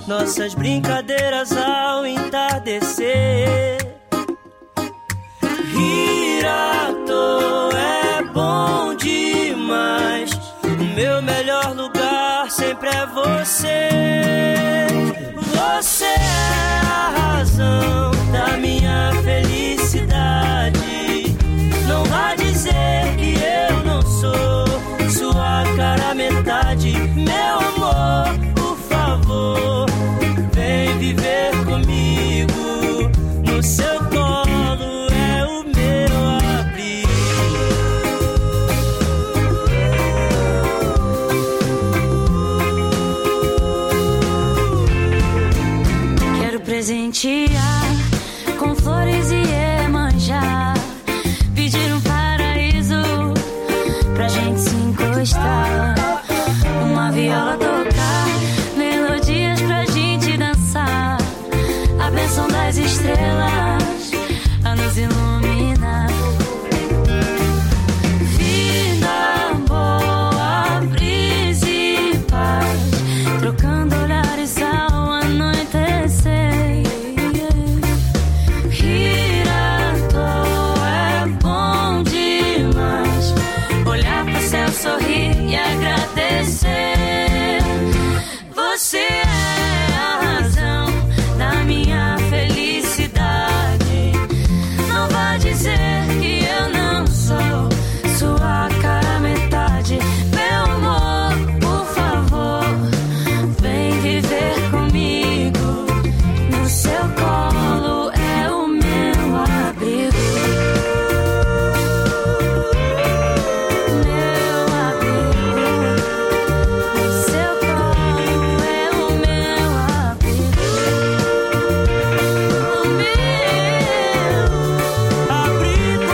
nossas brincadeiras ao entardecer. Rir à toa é bom demais. O meu melhor lugar sempre é você. Você é a razão da minha felicidade. Não vá dizer que eu não sou sua cara metade. Meu amor, por favor, vem viver comigo. No seu colo é o meu abrigo. Quero presentear com flores e Iemanjá, pedir um paraíso pra gente se encostar, uma viola tocar, melodias pra gente dançar, a bênção das estrelas a nos iluminar. Vida boa, brisa e paz, trocando olhares ao anoitecer. Rir à toa é bom demais, olhar pro céu, sorrir e agradecer. Você é a razão da minha felicidade. Não vá dizer que eu não sou sua cara metade. Meu amor, por favor, vem viver comigo. No seu colo é o meu abrigo. Meu abrigo. No seu colo é o meu abrigo. O meu Abrigo.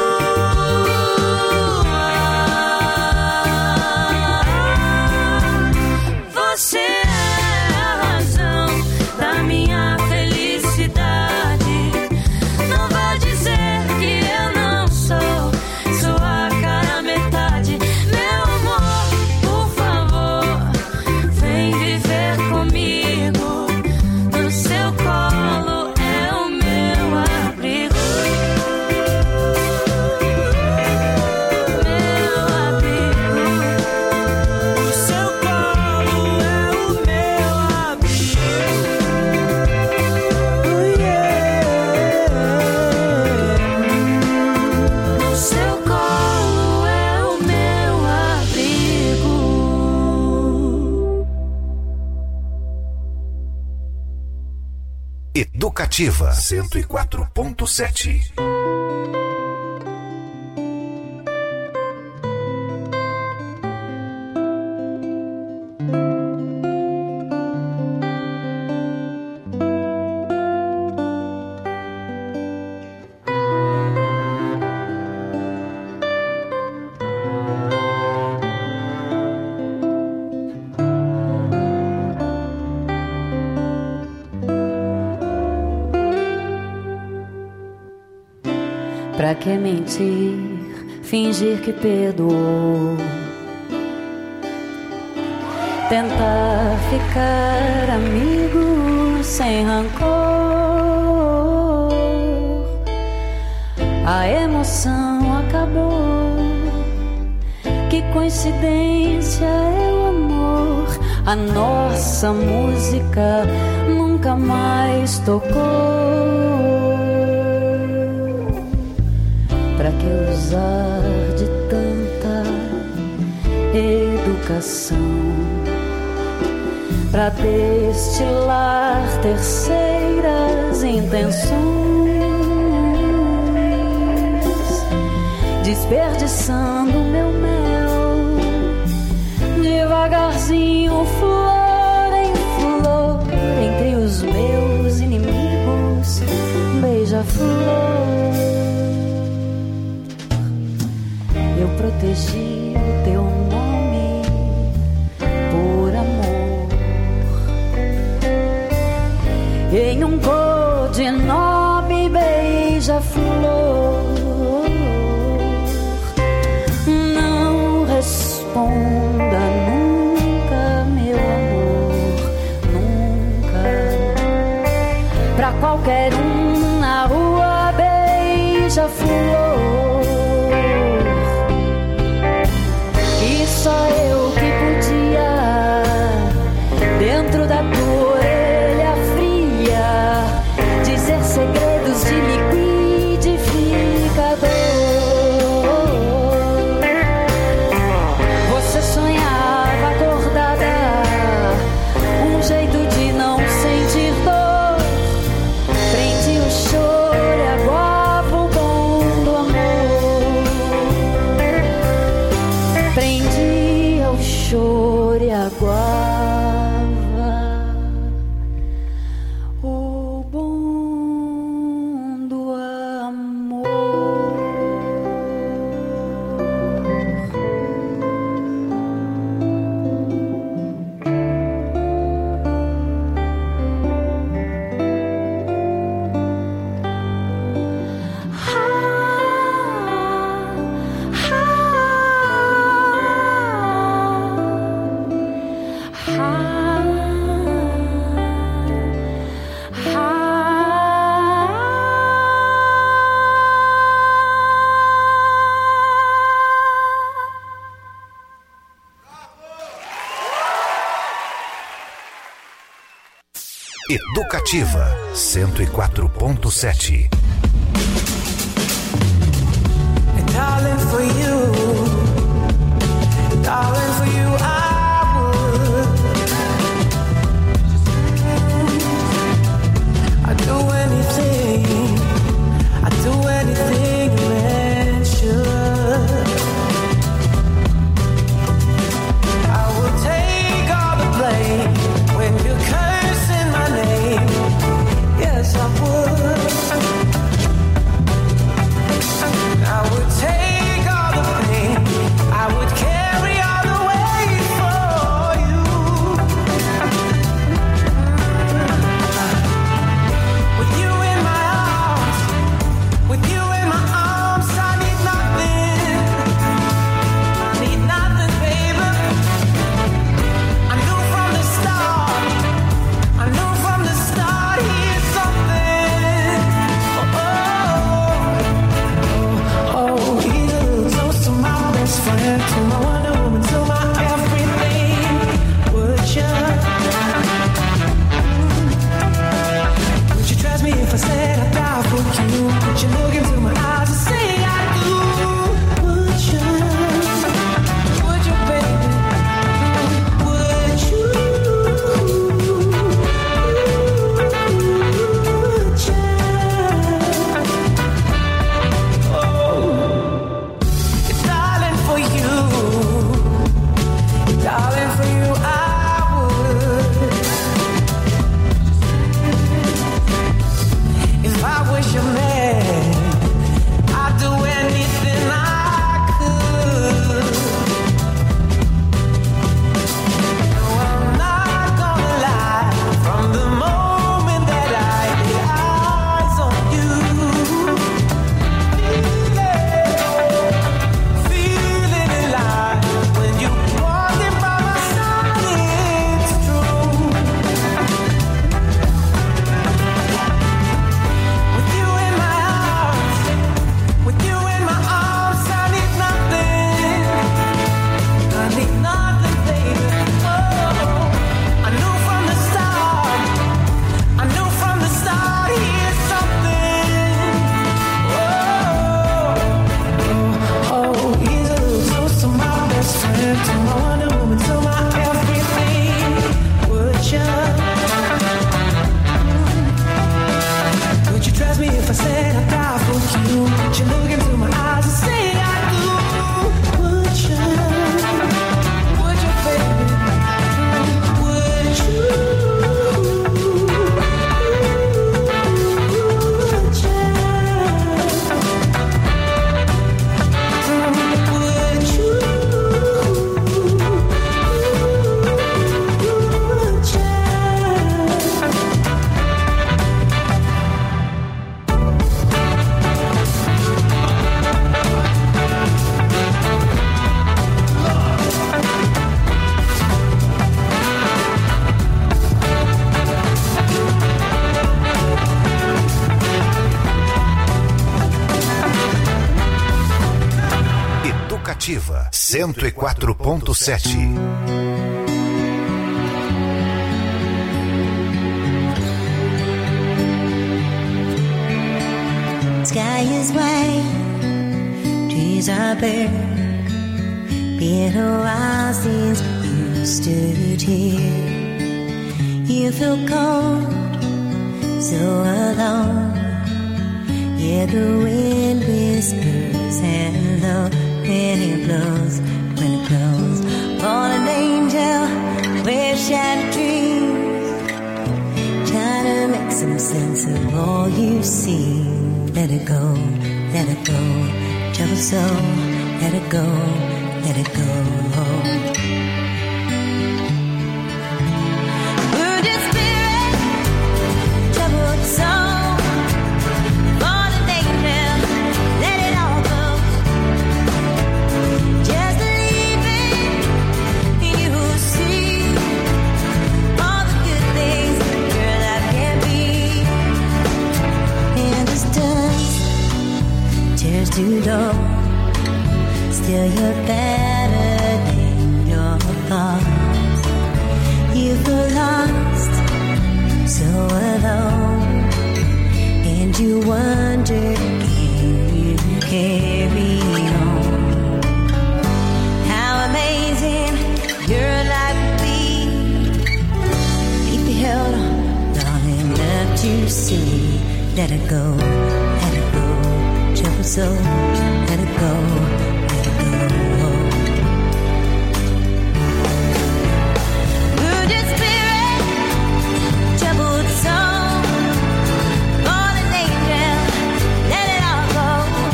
Você é a razão da minha felicidade. Não vá dizer que eu não sou sua cara metade. Meu amor, por favor, vem viver comigo. No seu colo é o meu abrigo. Meu abrigo. O seu colo é o meu abrigo. No seu colo é o meu abrigo. Educativa 104.7. Pra que mentir, fingir que perdoou, tentar ficar amigo sem rancor. A emoção acabou, que coincidência é o amor. A nossa música nunca mais tocou. Pra que usar de tanta educação pra destilar terceiras intenções, desperdiçando meu mel, devagarzinho, flor em flor, entre os meus inimigos, beija-flor. Eu protegi o teu nome por amor, em um codinome beija-flor. Não responda nunca, meu amor, nunca pra qualquer um na rua, beija-flor. E só eu que podia, dentro da tua orelha fria, dizer segredos de liquidificador. Você sonhava acordada, um jeito de não sentir dor. Prendi o choro e aguava o bom do amor. Prendia o choro e aguava o bom do amor. Educativa 104.7. Darling, for you, darling, for you, I would. I'd do anything, I'd do anything you mention. I will take all the blame when you cursing my name. Yes, I would. I would take all the pain, I would carry all the weight for you. With you in my arms, with you in my arms, I need nothing, baby. I knew from the start, here's something. He's a little close to my best friend, to my Wonder Woman, to my everything. Would you trust me if I said I'd die for you? Would you look into my eyes and say I do? Would you, baby? Would you? Darling, for you, I would. If I was your man, I'd do anything I could. No, I'm not gonna lie. From the moment that I lay eyes on you, feeling alive when you walking by my side, it's true. With you in my arms, I need nothing, baby. Oh, I knew from the start, here's something. He's a little close to my best friend, to my Wonder Woman, to my everything. Would you trust me if I said I'd die for you? Would you look into my eyes and say I do? Would you, baby? Would you? Would you? Educativa 104.7. Sky is white, trees are bare. Been a while since you stood here. You feel cold, so alone. Yeah, the wind whispers hello when it blows, when it blows. Fallen angel, we're shattered dreams, trying to make some sense of all you see. Let it go, let it go, trouble soul, let it go, let it go. Wounded spirit, troubled soul, fallen angel, let it all go. Just believing in you who see all the good things your life can be. And this dust tears to dawn, still you're better than your thoughts. You feel lost, so alone, and you wonder, can you carry on? How amazing your life would be if you held on long enough to see. Let it go, let it go, trouble soul, let it go, let it go. Wounded spirit, troubled soul, fallen angel, let it all go.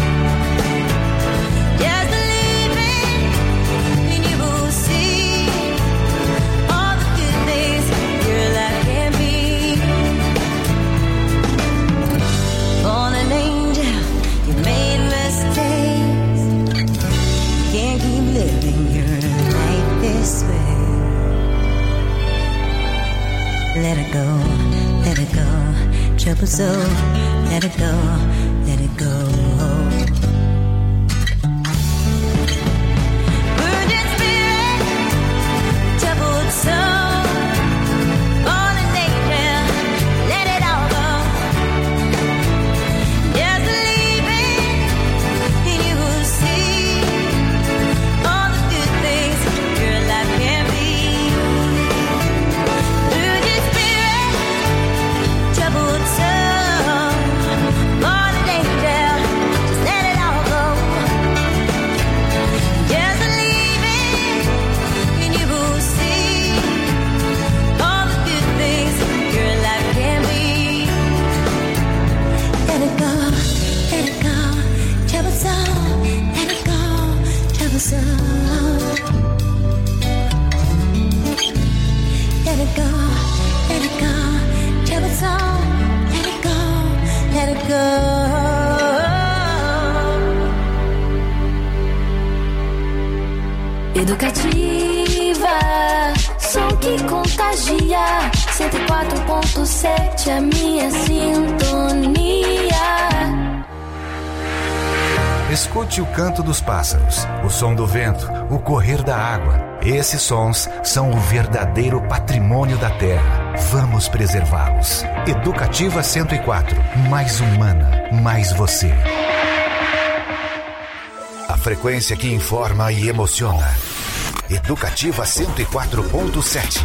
Just believing in you will see all the good things your life can be. Fallen angel, you made mistakes. You can't keep living your life this way. Let it go, let it go. Trouble soul, let it go, let it go. Wounded spirit, troubled soul, fallen angel, let it all go. Just believing in you will see all the good things your life can be. Wounded spirit, troubled soul, fallen angel, just let it all go. Just believing in you will see all the good things your life can be. Let it go, let it go, trouble soul, let it go, trouble soul. Let it go, let it go, trouble soul, let it go, let it go. Educativa, som que contagia. 104.7 a minha sintonia. Escute o canto dos pássaros, o som do vento, o correr da água. Esses sons são o verdadeiro patrimônio da terra. Vamos preservá-los. Educativa 104, mais humana, mais você. A frequência que informa e emociona. Educativa 104.7.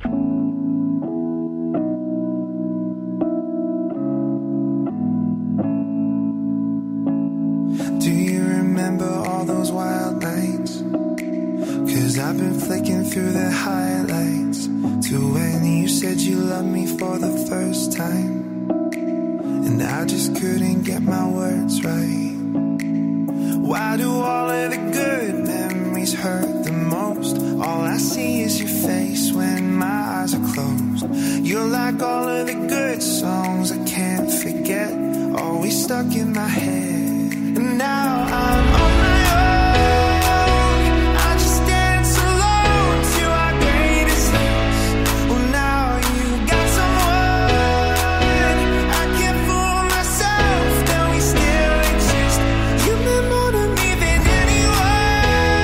Do you remember all those wild nights? 'Cause I've been flicking through the highlights to when you said you loved me for the first time, and I just couldn't get my words right. Why do all of the good memories hurt the most? All I see is your face when my eyes are closed. You're like all of the good songs I can't forget, always stuck in my head. And now I'm on my own, I just dance alone to our greatest hits. Well, now you got someone, I can't fool myself, that we still exist. You meant more to me than anyone.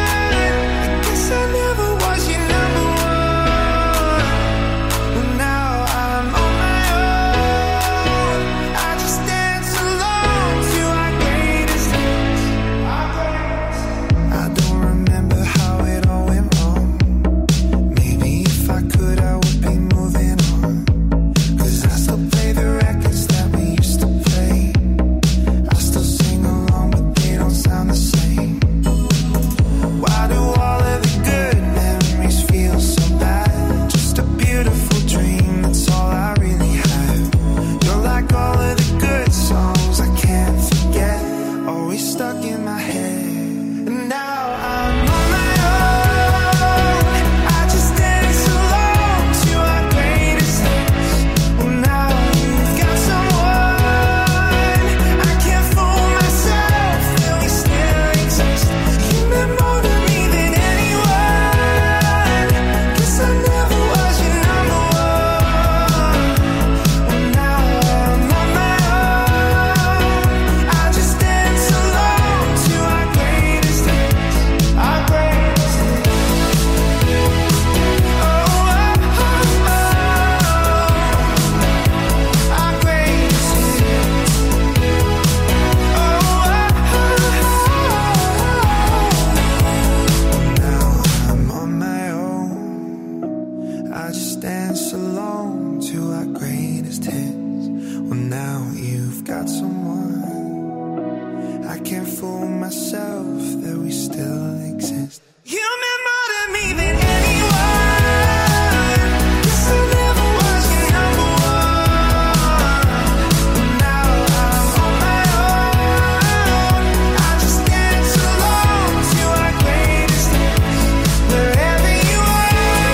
now you've got someone. I can't fool myself that we still exist. You meant more to me than anyone. Guess I never was your number one. Now I'm on my own. I just dance along to our greatest hits. Wherever you are,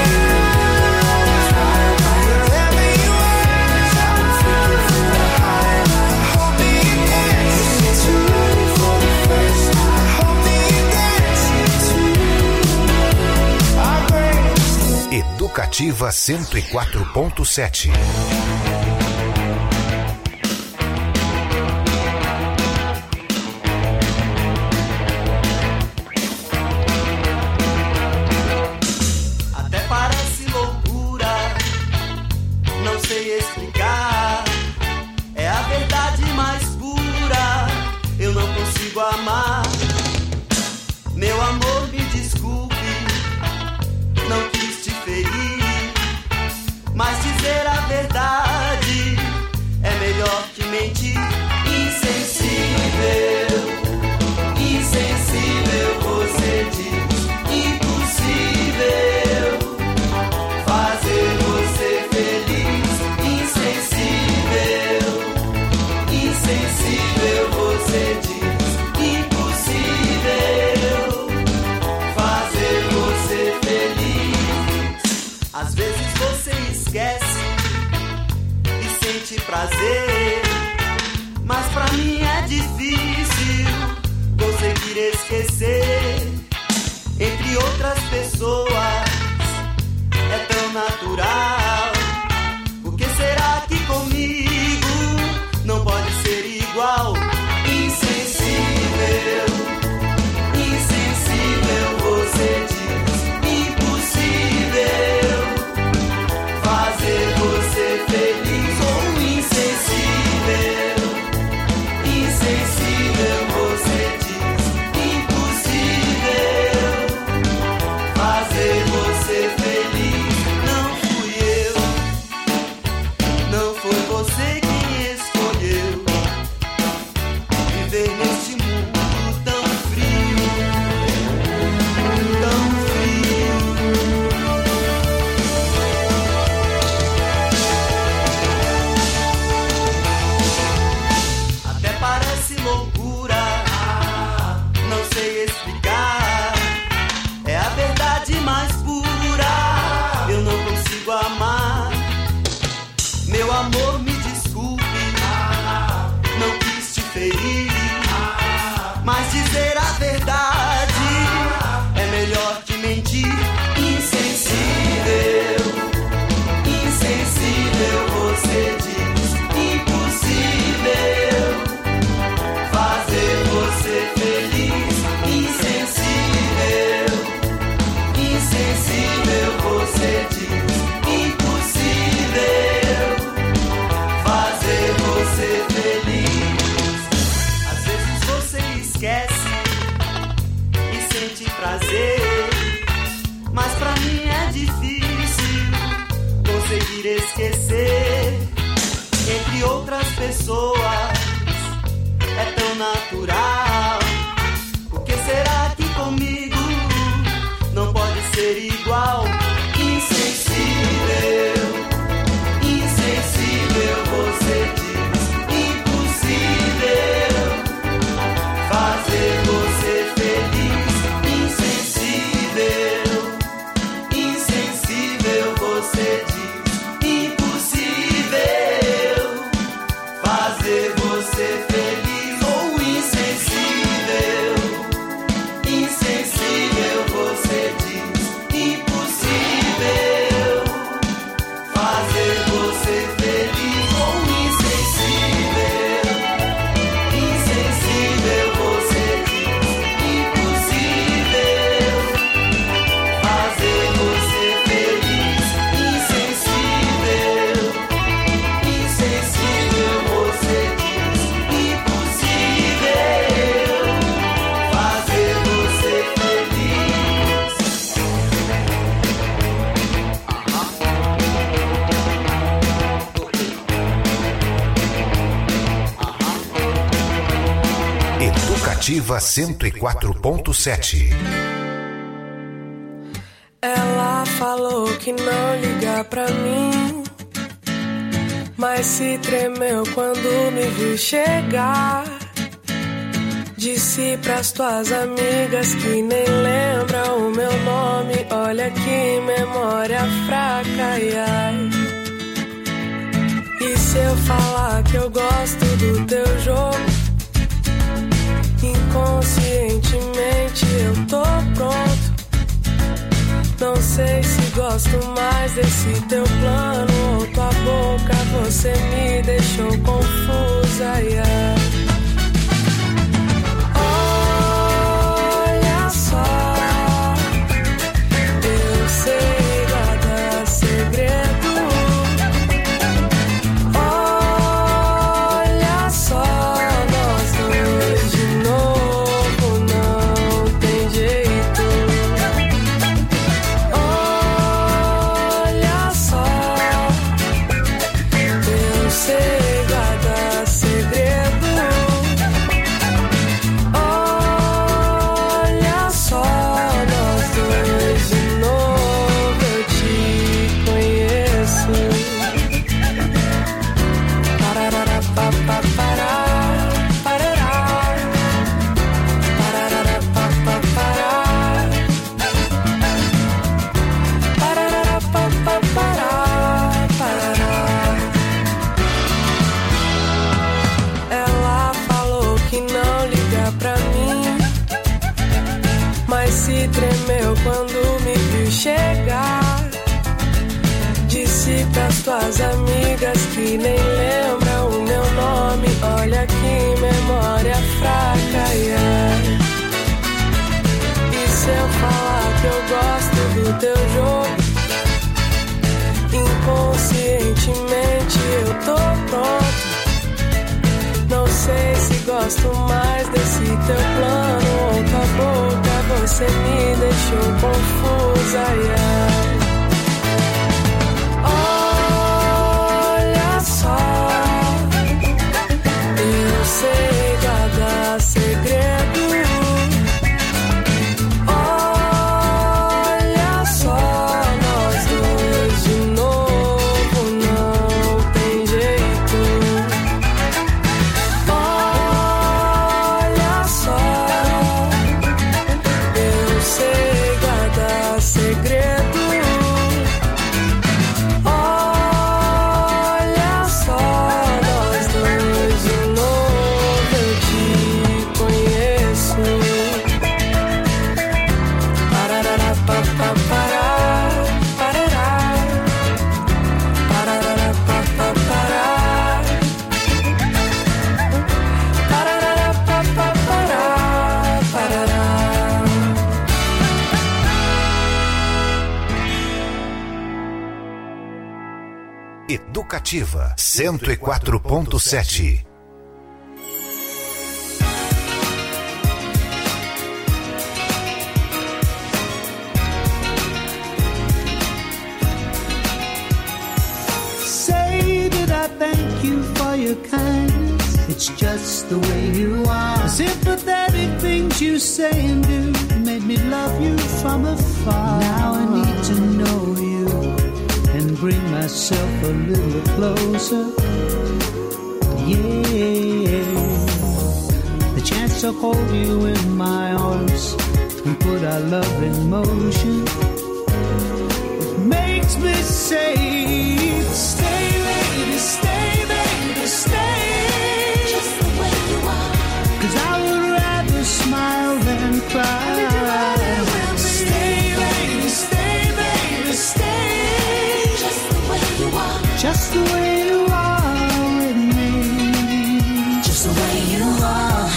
wherever you are, I'm thinking for the high. I hope that you dance too for the first time. I hope that you dance too. Our greatest hits. Educativa 104.7. Até parece loucura, não sei explicar. É a verdade mais pura, eu não consigo amar. Meu amor, me desculpe, não quis te ferir, mas dizer a verdade é melhor que mentir. Insensível, insensível, você diz. Impossível fazer você feliz. Insensível, insensível, você diz. Impossível fazer você feliz. Às vezes você esquece e sente prazer, mas pra mim é difícil conseguir esquecer. Entre outras pessoas é tão natural. Por que será que comigo não pode ser igual? Insensível, insensível, você diz. Impossível fazer você feliz. Ou insensível, insensível, você diz. Impossível fazer Educativa 104.7. Ela falou que não liga pra mim, mas se tremeu quando me viu chegar. Disse pras tuas amigas que nem lembram o meu nome. Olha que memória fraca, ai, ai. E se eu falar que eu gosto do teu jogo, inconscientemente eu tô pronto. Não sei se gosto mais desse teu plano ou tua boca, você me deixou confusa, ai, ai. Olha só, eu sei guardar segredo. Olha só, nós dois de novo, não tem jeito. Olha só, eu sei guardar segredo. Olha só, nós dois de novo, eu te conheço. Parará, papá, pará, parará. Parará, papá, pará. Parará, papá, pará, parará. Ela falou que não liga pra mim, mas se tremeu quando me viu chegar. Disse pras tuas amigas que nem lembram o meu nome. Olha que memória fraca, ai, ai. E se eu falar que eu gosto do teu jogo, inconscientemente eu tô pronto. Não sei se gosto mais desse teu plano ou tua boca, você me deixou confusa, ai, ai. Olha só, eu sei guardar segredo. Olha só, nós dois de novo, não tem jeito. Olha só, eu sei guardar segredo. Olha só, nós dois de novo, eu te conheço. Parará, papá, pará, parará. Parará, papá, pará. Parará, papá, pará, parará. Educativa 104.7. Say, did I thank you for your kindness? It's just the way you are. The sympathetic things you say and do made me love you from afar. Now I need to know you and bring myself a little closer. Yeah, the chance to hold you in my arms and put our love in motion. It makes me say, stay, baby, stay, baby, stay. Just the way you are. 'Cause I would rather smile than cry. Stay, baby, stay, baby, stay. Just the way you are. Just the way you are with me. Just the way you are.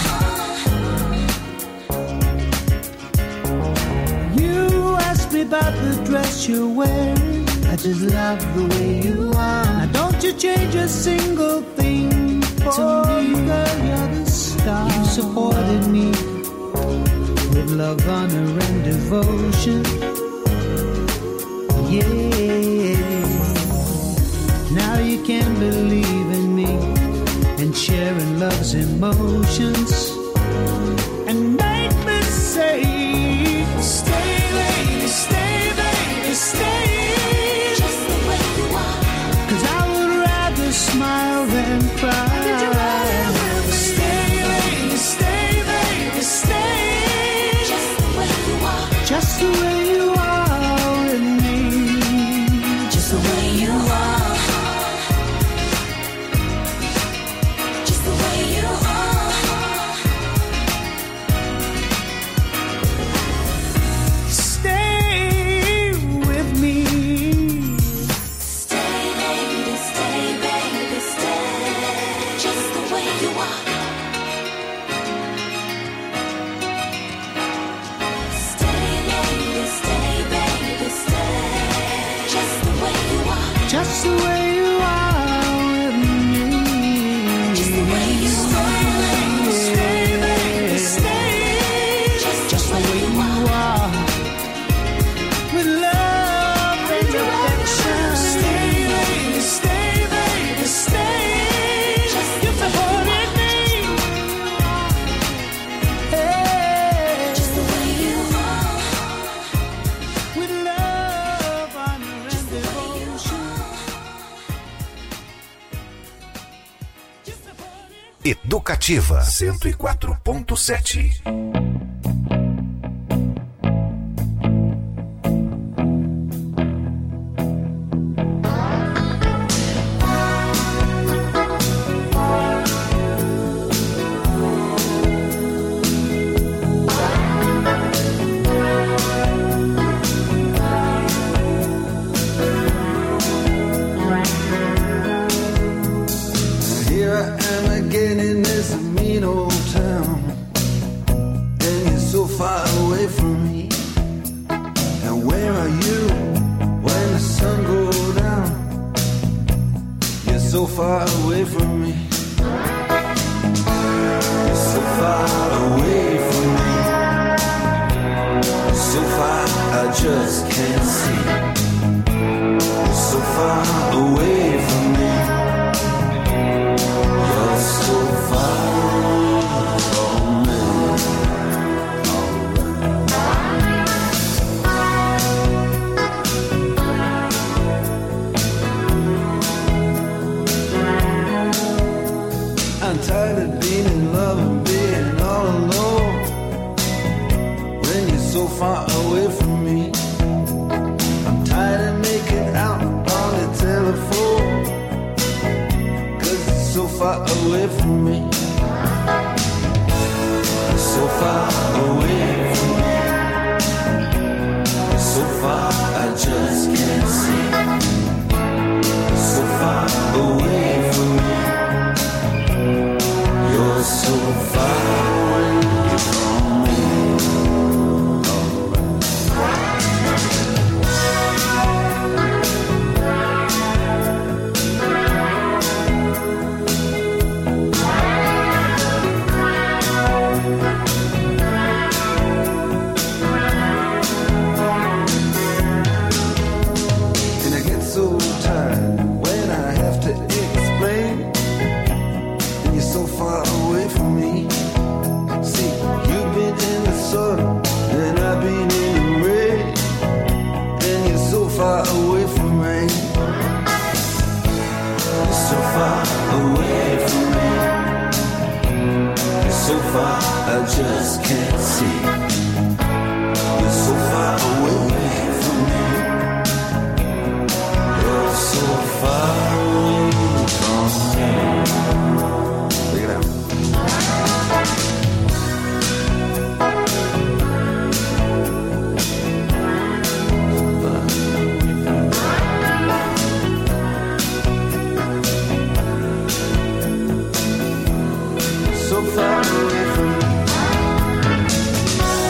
You asked me about the dress you're wearing. I just love the way you are. Now don't you change a single thing for me, girl, you're the star. You supported me with love, honor, and devotion. Yeah, now you can believe in me and sharing love's emotions. and make me say, stay, baby, stay, just the way you are. 'Cause I would rather smile than cry. Stay, baby, stay, just the way you are. just the way you are with me. Just the way you are. Just the way you are. Stay with me. Stay, baby, stay, just the way you are. Stay, baby, stay, just the way you are. Just the way you are with me. Just the way you are. Stay, baby, stay. Just the way you are. With love and affection. Stay, baby, stay. You supported me. Hey. Just the way you are. With love, honor, and devotion. You supported me. Educativa 104.7. Here I am again in this mean old town, and you're so far away from me. And where are you when the sun goes down? You're so far away from me. You're so far away from me. So far I just can't see. You're so far away from me. You're so far from me. I'm tired of being in love and being all alone when you're so far away from me. I'm tired of making out on the telephone, 'cause it's so far away from me. It's so far away from me. It's so far I just can't see. It's so far away from me. You're so far away from me. And I get so tired when I have to explain, and you're so far away from me. See, you've been in the sun and I've been in the rain, and you're so far away from me. You're so far away from me. You're so far I just can't see. You're so far away from me. You're so far away from me. Look it out. So far away from me.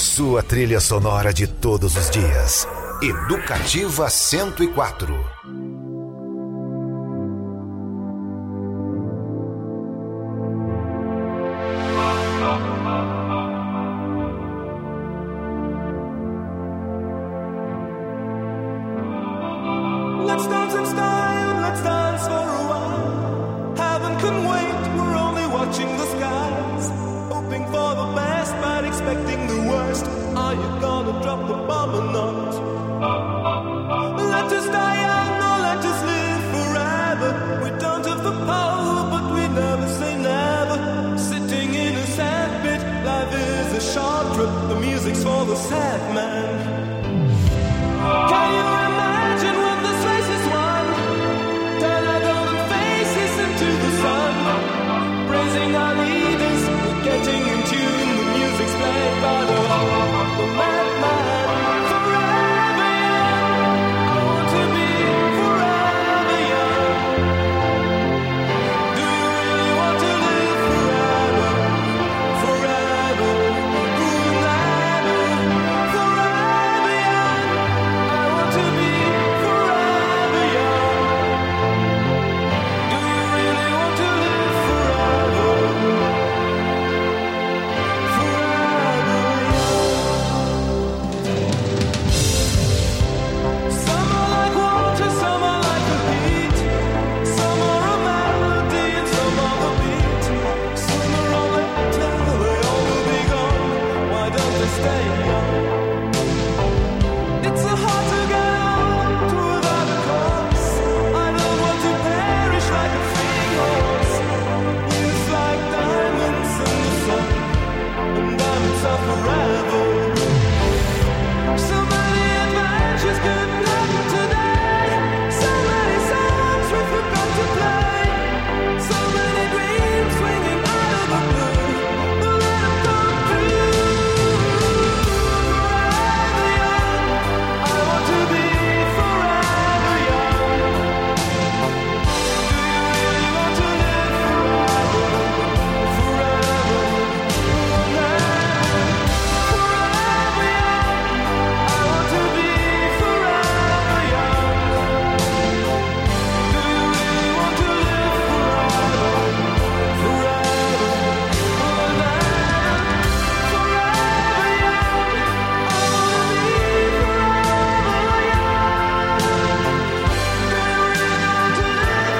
Sua trilha sonora de todos os dias. Educativa 104. Let's dance in style, let's dance for a while. Heaven can wait, we're only watching the skies. Hoping for the best, but expecting the worst. Are you gonna drop the bomb or not? Let us die young or let us live forever. We don't have the power, but we never say never. Sitting in a sad pit, life is a short trip. The music's for the sad man. Can you imagine when this race is won? Turn our golden faces into the sun. Praising our leaders, getting in tune. The music's played by the madman. Forever young, I want to be forever young. Do you really want to live forever? Forever, forever, forever young. I want to be forever young. Do you really want to live forever? Some are like water, some are like a beat. Some are a melody and some are the beat. Sooner or later they all will be gone. Why don't they stay young? It's so hard to get old without a cause. I don't want to perish like a fleeting horse. Youth like diamonds in the sun, and diamonds are forever. So many adventures couldn't happen today. So many songs we forgot to play. So many dreams swinging out of the blue. But let them come true. Forever young, I want to be forever young. Do you really want to live forever? Forever, forever young. I want to be forever young. Do you really want to live forever? Forever, forever young. I want to be forever young. Do you really want to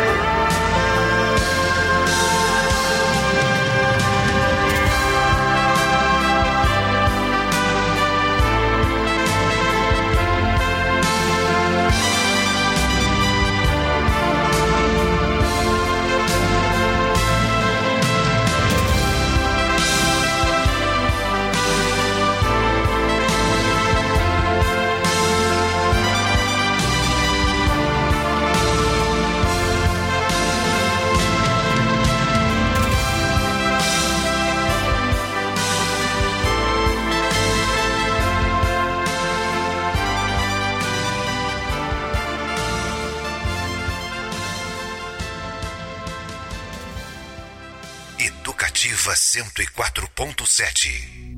Educativa 104.7.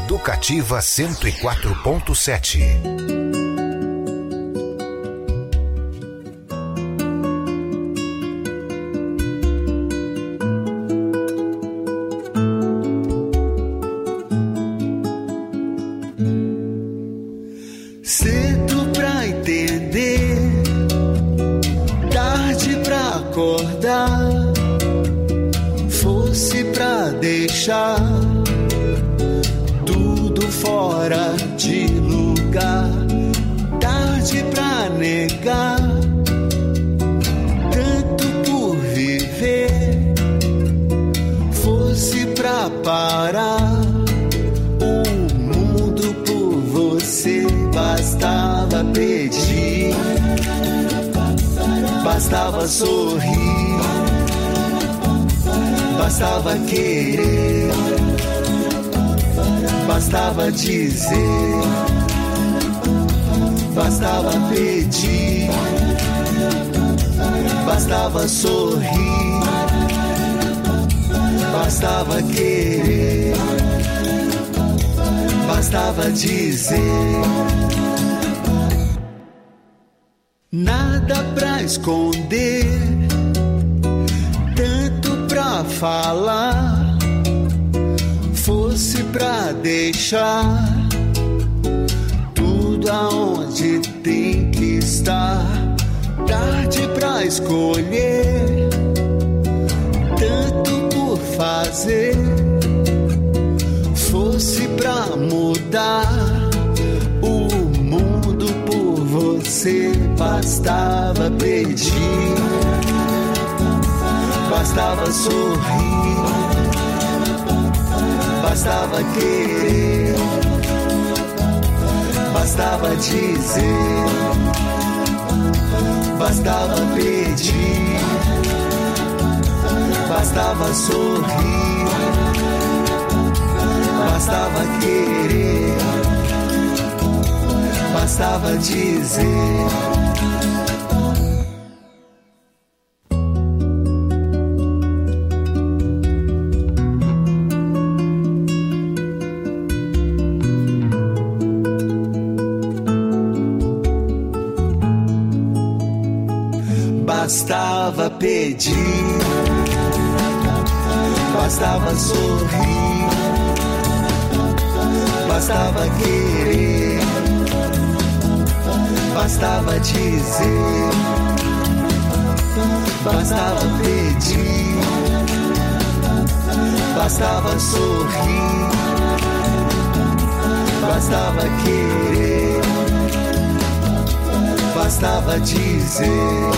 Educativa 104.7. Tudo fora de lugar, tarde pra negar, tanto por viver, fosse pra parar o mundo por você, bastava pedir, bastava sorrir, bastava querer, bastava dizer, bastava pedir, bastava sorrir, bastava querer, bastava dizer. Nada pra esconder, tanto pra falar, fosse pra deixar tudo aonde tem que estar. Tarde pra escolher, tanto por fazer, fosse pra mudar o mundo por você, bastava pedir, bastava sorrir, bastava querer, bastava dizer, bastava pedir, bastava sorrir, bastava querer, bastava dizer. Bastava pedir, bastava sorrir, bastava querer, bastava dizer, bastava pedir, bastava sorrir, bastava querer, bastava dizer.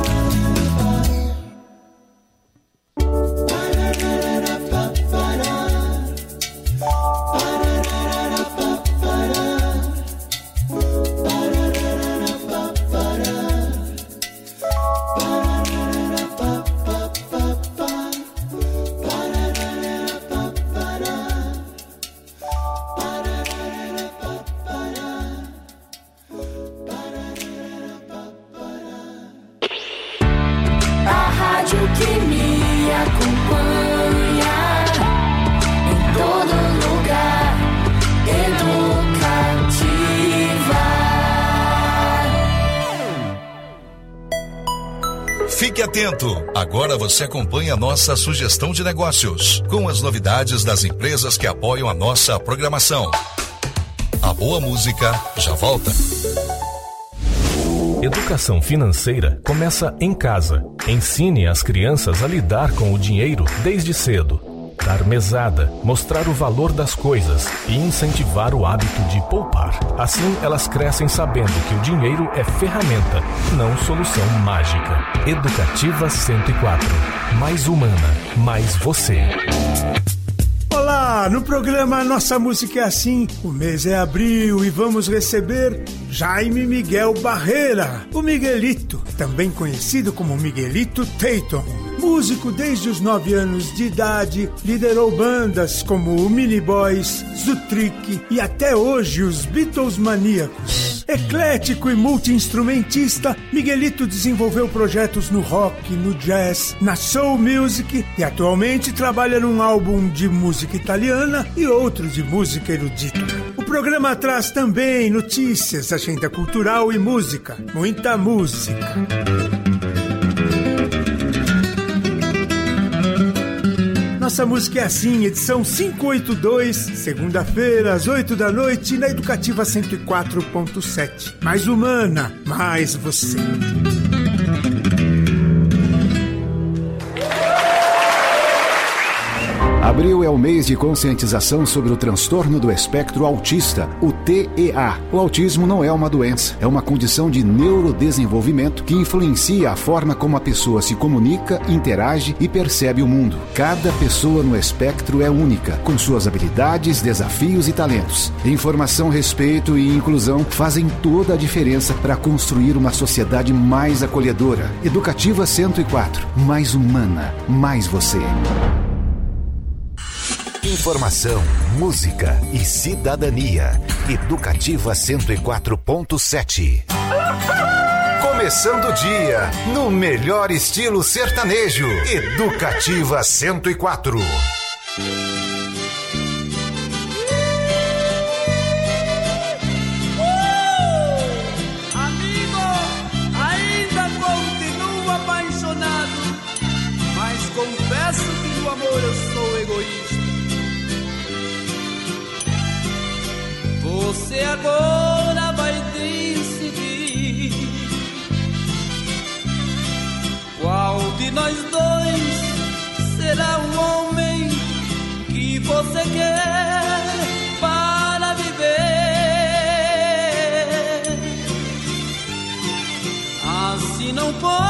Fique atento, agora você acompanha a nossa sugestão de negócios, com as novidades das empresas que apoiam a nossa programação. A boa música já volta. Educação financeira começa em casa. Ensine as crianças a lidar com o dinheiro desde cedo. Dar mesada, mostrar o valor das coisas e incentivar o hábito de poupar. Assim, elas crescem sabendo que o dinheiro é ferramenta, não solução mágica. Educativa 104. Mais humana, mais você. Olá, no programa Nossa Música é Assim, o mês é abril e vamos receber Jaime Miguel Barreira, o Miguelito, também conhecido como Miguelito Tatum. Músico desde os 9 anos de idade, liderou bandas como o Mini Boys, Zutrick e até hoje os Beatles Maníacos. Eclético e multi-instrumentista, Miguelito desenvolveu projetos no rock, no jazz, na soul music e atualmente trabalha num álbum de música italiana e outro de música erudita. O programa traz também notícias, agenda cultural e música. Muita música. Nossa Música é Assim, edição 582, segunda-feira, às 8 da noite, na Educativa 104.7. Mais humana, mais você. Abril é o mês de conscientização sobre o transtorno do espectro autista, o TEA. O autismo não é uma doença, é uma condição de neurodesenvolvimento que influencia a forma como a pessoa se comunica, interage e percebe o mundo. Cada pessoa no espectro é única, com suas habilidades, desafios e talentos. Informação, respeito e inclusão fazem toda a diferença para construir uma sociedade mais acolhedora. Educativa 104, mais humana, mais você. Informação, música e cidadania. Educativa 104.7. Começando o dia no melhor estilo sertanejo. Educativa 104. Amigo, ainda continuo apaixonado, mas confesso que no amor eu sou egoísta. Você agora vai decidir qual de nós dois será o homem que você quer para viver. Assim não posso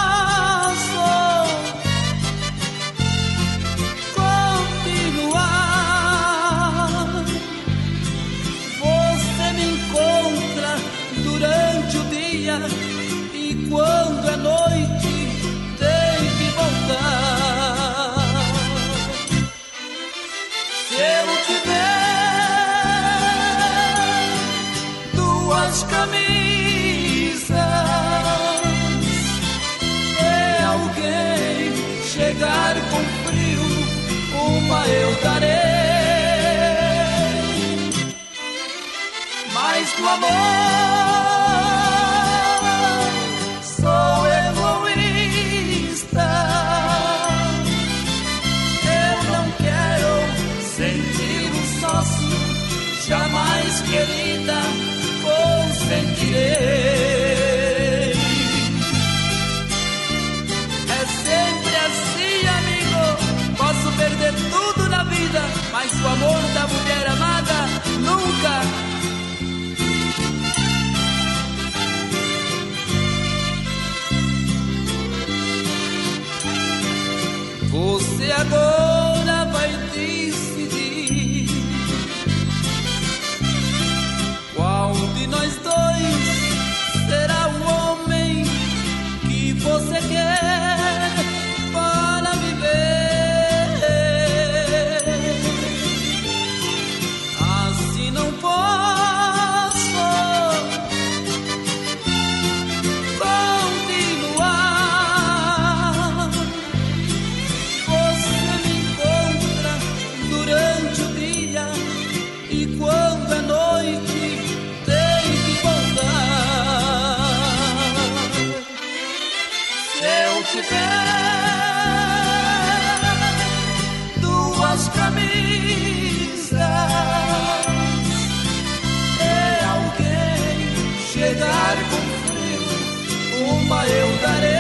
e quando é noite tem que voltar. Se eu tiver duas camisas e alguém chegar com frio, uma eu darei. Mas do amor jamais, querida, consentirei. É sempre assim, amigo. Posso perder tudo na vida, mas o amor da mulher amada nunca. Você agora vai decidir qual de nós dois será o homem que você quer para viver. Assim não posso continuar. Você me encontra durante o dia e quando é noite tiver duas camisas e alguém chegar com frio, uma eu darei.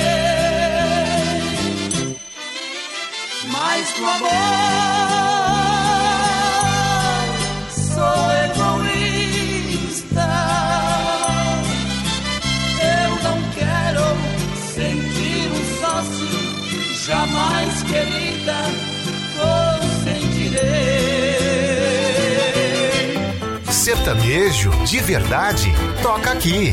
Mas do amor sou egoísta. Eu não quero sentir um sócio, jamais, querida, consentirei. Sertanejo de verdade, toca aqui.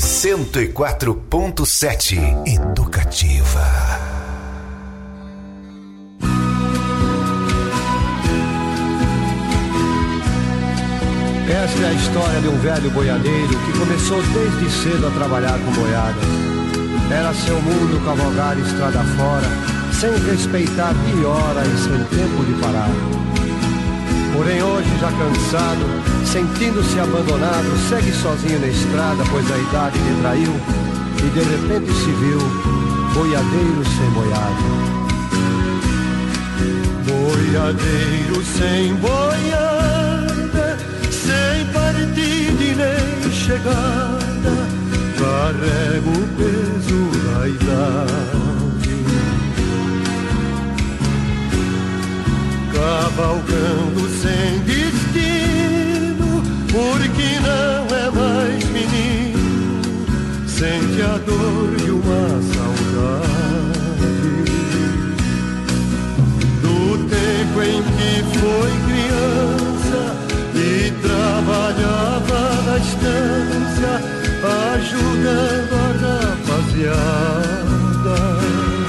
104.7 Educativa. Esta é a história de um velho boiadeiro que começou desde cedo a trabalhar com boiadas. Era seu mundo cavalgar estrada fora, sem respeitar dia e hora e sem tempo de parar. Porém hoje, já cansado, sentindo-se abandonado, segue sozinho na estrada, pois a idade lhe traiu, e de repente se viu boiadeiro sem boiada. Boiadeiro sem boiada, sem partida e nem chegada, carrego o peso da idade. Cavalgando sem destino, porque não é mais menino, sente a dor de uma saudade do tempo em que foi criança e trabalhava na estância, ajudando a rapaziada.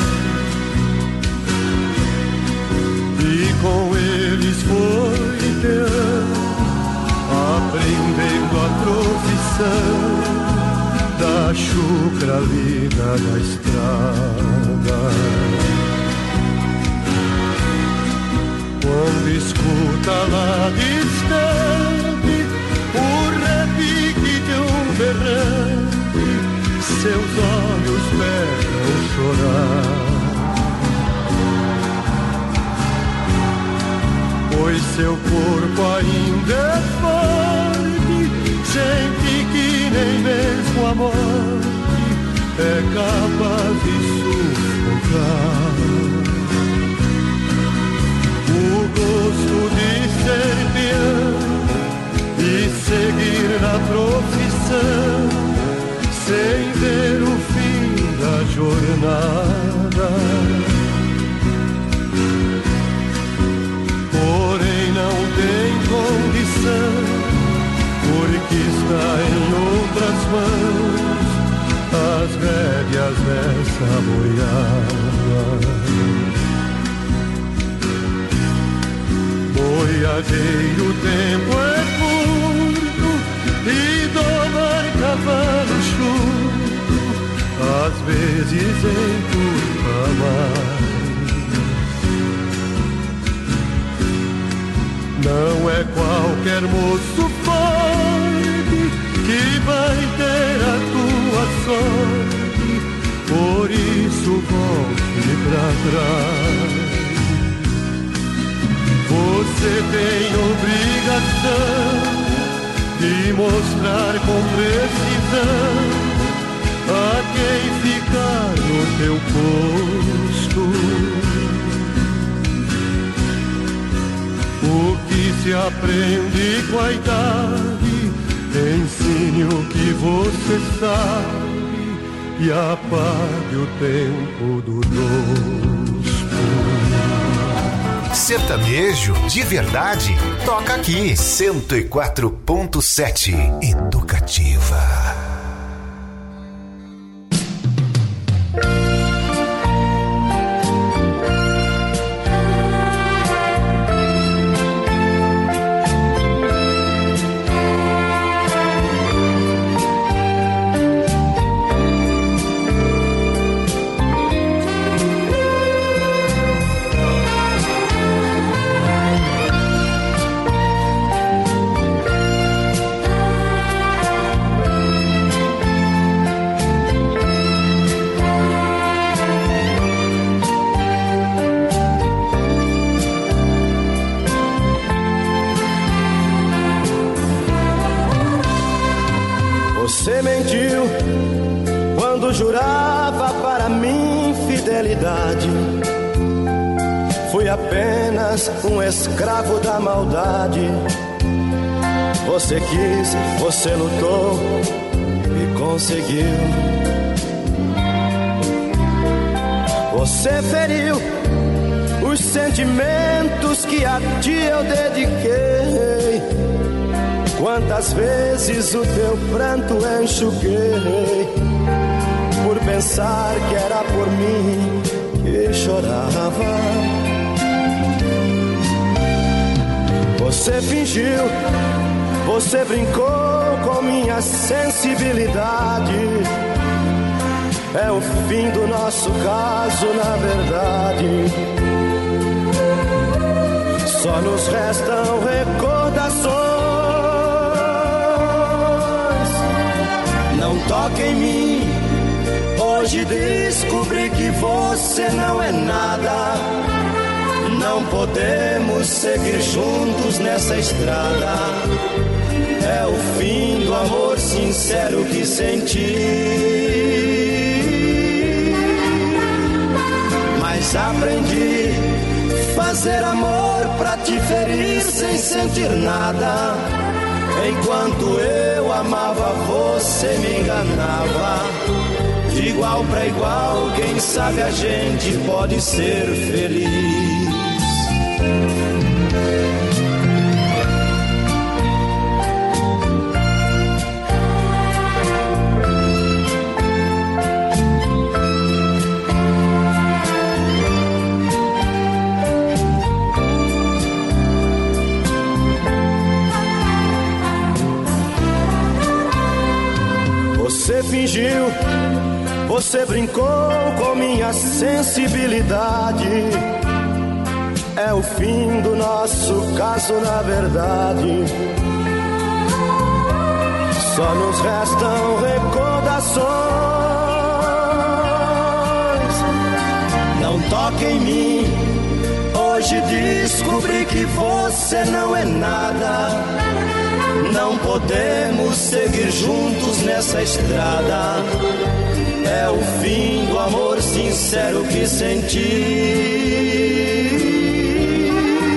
E com eles foi peão, aprendendo a profissão da chucralina da estrada. Quando escuta lá distante o repique de um berrante, seus olhos pegam chorar. Pois seu corpo ainda é forte, sente que nem mesmo a morte é capaz de sufocar. O gosto de ser peão e seguir na profissão, sem ver o fim da jornada. Porém não tem condição, porque está em outras mãos as rédeas dessa boiada. Boiadeiro, o tempo é curto e domar cavalo chuto, às vezes encurta mais. Não é qualquer moço forte que vai ter a tua sorte, por isso volte pra trás. Você tem obrigação de mostrar com precisão a quem ficar no teu posto. O que se aprende com a idade, ensine o que você sabe e apague o tempo do dosto. Sertanejo de verdade, toca aqui. 104.7 Educativa. Você mentiu quando jurava para mim fidelidade. Fui apenas um escravo da maldade. Você quis, você lutou e conseguiu. Você feriu os sentimentos que a ti eu dediquei. Quantas vezes o teu pranto enxuguei, por pensar que era por mim que chorava. Você fingiu Você brincou com minha sensibilidade. É o fim do nosso caso, na verdade. Só nos restam recordações. Não toque em mim. Hoje descobri que você não é nada. Não podemos seguir juntos nessa estrada. É o fim do amor sincero que senti. Mas aprendi fazer amor pra te ferir sem sentir nada. Enquanto eu amava, você me enganava. De igual pra igual, quem sabe a gente pode ser feliz. Você fingiu, você brincou com minha sensibilidade. É o fim do nosso caso, na verdade. Só nos restam recordações. Não toque em mim. Hoje descobri que você não é nada. Não podemos seguir juntos nessa estrada. É o fim do amor sincero que senti.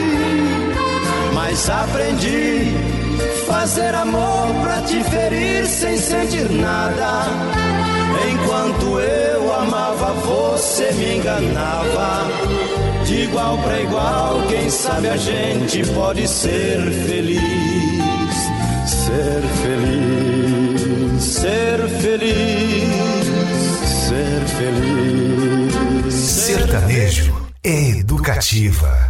Mas aprendi fazer amor pra te ferir sem sentir nada. Enquanto eu amava, você me enganava. De igual pra igual, quem sabe a gente pode ser feliz. Ser feliz, ser feliz, ser feliz. Sertanejo é educativa.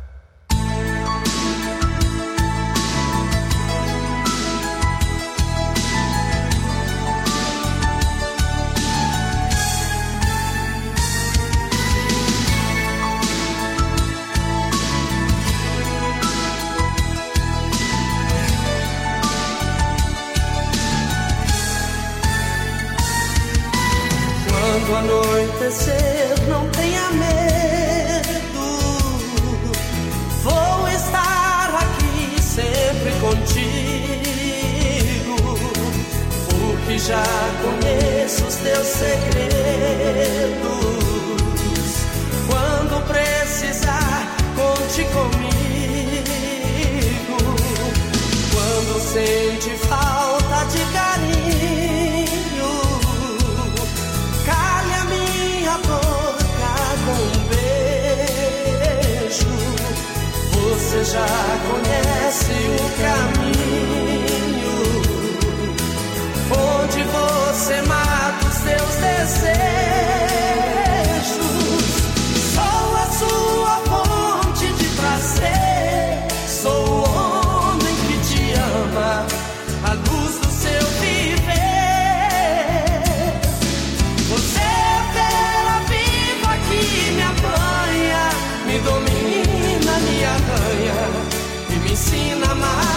Quando anoitecer, não tenha medo. Vou estar aqui sempre contigo, porque já conheço os teus segredos. Quando precisar, conte comigo. Quando sente falta de carinho, calhe a minha boca com um beijo. Você já conhece o caminho, onde você mata os seus desejos. Sou a sua fonte de prazer, sou o homem que te ama, a luz do seu viver. Você é a vera viva que me apanha, me domina, me arranha e me ensina a amar.